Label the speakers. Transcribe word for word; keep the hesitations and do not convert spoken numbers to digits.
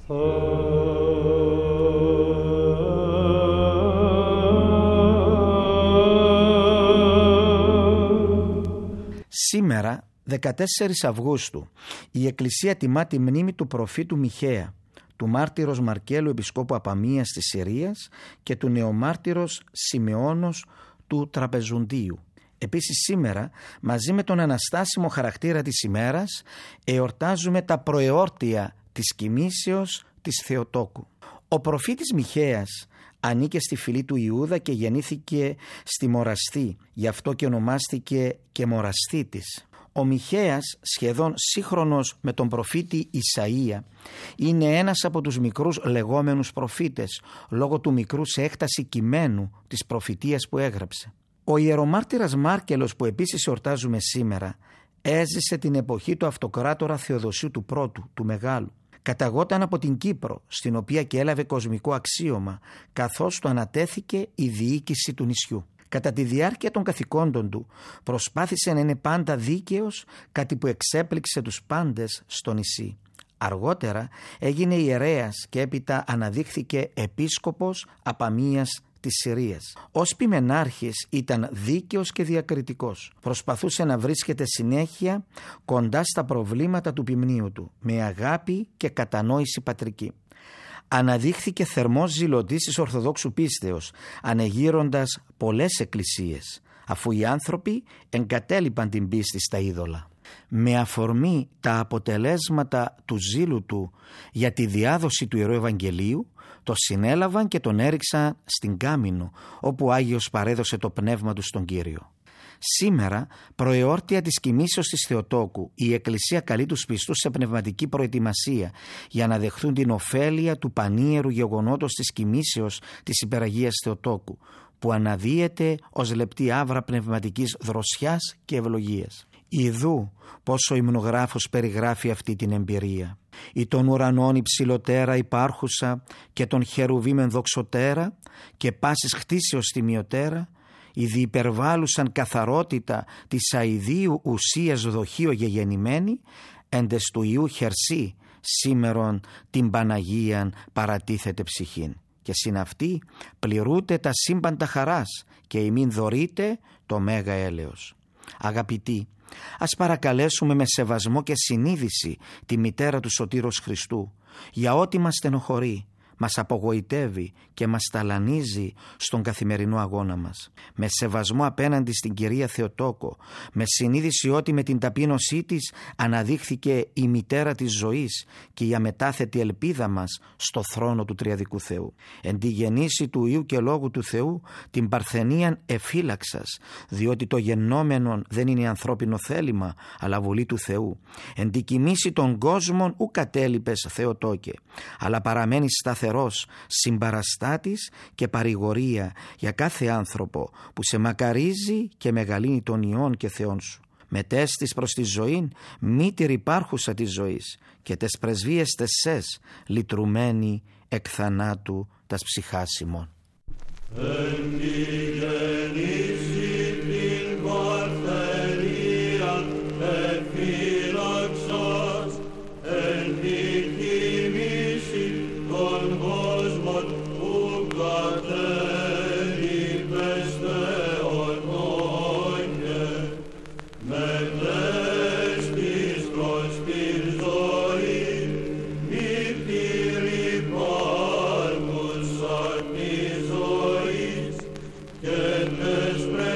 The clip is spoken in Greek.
Speaker 1: Σήμερα, δεκατέσσερις Αυγούστου, η Εκκλησία τιμά τη μνήμη του προφήτου Μιχαία, του μάρτυρος Μαρκέλου επισκόπου Απαμίας της Συρίας και του νεομάρτυρος Σιμεώνος του Τραπεζουντίου. Επίσης σήμερα, μαζί με τον αναστάσιμο χαρακτήρα της ημέρας, εορτάζουμε τα προεόρτια της κοιμήσεως της Θεοτόκου. Ο προφήτης Μιχαίας ανήκε στη φυλή του Ιούδα και γεννήθηκε στη Μοραστή, γι' αυτό και ονομάστηκε και Μοραστήτης. Ο Μιχαίας, σχεδόν σύγχρονος με τον προφήτη Ισαΐα, είναι ένας από τους μικρούς λεγόμενους προφήτες, λόγω του μικρού σε έκταση κειμένου της προφητείας που έγραψε. Ο ιερομάρτυρας Μάρκελος, που επίσης εορτάζουμε σήμερα, έζησε την εποχή του αυτοκράτορα Θεοδοσίου του Πρώτου, του Μεγάλου. Καταγόταν από την Κύπρο, στην οποία και έλαβε κοσμικό αξίωμα, καθώς του ανατέθηκε η διοίκηση του νησιού. Κατά τη διάρκεια των καθηκόντων του προσπάθησε να είναι πάντα δίκαιος, κάτι που εξέπληξε τους πάντες στο νησί. Αργότερα έγινε ιερέας και έπειτα αναδείχθηκε επίσκοπος Απαμίας της Συρίας. Ως ποιμενάρχης ήταν δίκαιος και διακριτικός. Προσπαθούσε να βρίσκεται συνέχεια κοντά στα προβλήματα του ποιμνίου του, με αγάπη και κατανόηση πατρική. Αναδείχθηκε θερμός ζηλωτής της Ορθοδόξου πίστεως, ανεγείροντας πολλές εκκλησίες, αφού οι άνθρωποι εγκατέλειπαν την πίστη στα είδωλα. Με αφορμή τα αποτελέσματα του ζήλου του για τη διάδοση του Ιερού Ευαγγελίου, το συνέλαβαν και τον έριξαν στην Κάμινο, όπου ο Άγιος παρέδωσε το πνεύμα του στον Κύριο. Σήμερα, προεόρτια της κοιμήσεως της Θεοτόκου, η Εκκλησία καλεί τους πιστούς σε πνευματική προετοιμασία για να δεχθούν την ωφέλεια του πανίερου γεγονότος της κοιμήσεως της Υπεραγίας Θεοτόκου, που αναδύεται ως λεπτή άβρα πνευματικής δροσιάς και ευλογίας. Ιδού πόσο ο υμνογράφος περιγράφει αυτή την εμπειρία. «Ή των ουρανών υψηλοτέρα υπάρχουσα και των χερουβίμεν δοξοτέρα και πάσης χτίσεως τιμιωτέρα, η διυπερβάλλουσαν καθαρότητα της αηδίου ουσίας δοχείο γεγεννημένη, εντες του Ιού χερσί σήμερον την Παναγίαν παρατίθεται ψυχήν. Και συν αυτή πληρούτε τα σύμπαντα χαράς και ημίν δωρείτε το μέγα έλεος». Αγαπητοί, ας παρακαλέσουμε με σεβασμό και συνείδηση τη μητέρα του Σωτήρος Χριστού για ό,τι μας στενοχωρεί, μας απογοητεύει και μας ταλανίζει στον καθημερινό αγώνα μας. Με σεβασμό απέναντι στην Κυρία Θεοτόκο, με συνείδηση ότι με την ταπείνωσή της αναδείχθηκε η μητέρα της ζωής και η αμετάθετη ελπίδα μας στο θρόνο του Τριαδικού Θεού. Εν τη γεννήση του Υιού και Λόγου του Θεού την παρθενίαν εφύλαξας, διότι το γεννόμενον δεν είναι ανθρώπινο θέλημα, αλλά βουλή του Θεού. Εν τη κοιμήσει των κόσμων ου κατέλειπες Θεοτόκε, αλλά παραμένει σταθερός συμπαραστάτης και παρηγορία για κάθε άνθρωπο που σε μακαρίζει και μεγαλύνει των ιών και θεών σου. Μετέστης προς τη ζωήν μήτηρ υπάρχουσα της ζωής και τες πρεσβείες τεσσές λυτρουμένη εκ θανάτου τας ψυχάς ημών.
Speaker 2: Yes,